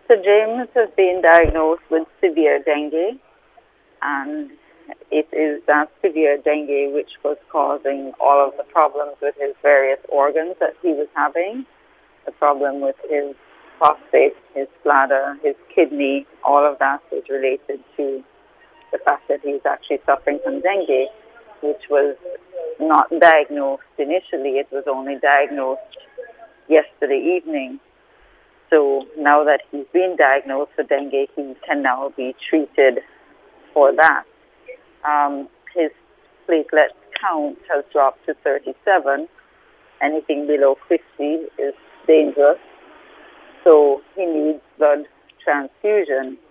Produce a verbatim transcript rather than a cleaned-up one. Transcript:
Mister James has been diagnosed with severe dengue, and it is that severe dengue which was causing all of the problems with his various organs that he was having. The problem with his prostate, his bladder, his kidney, all of that is related to the fact that he's actually suffering from dengue, which was not diagnosed initially. It was only diagnosed yesterday evening. So now that he's been diagnosed with dengue, he can now be treated for that. Um, his platelet count has dropped to thirty-seven. Anything below fifty is dangerous. So he needs blood transfusion.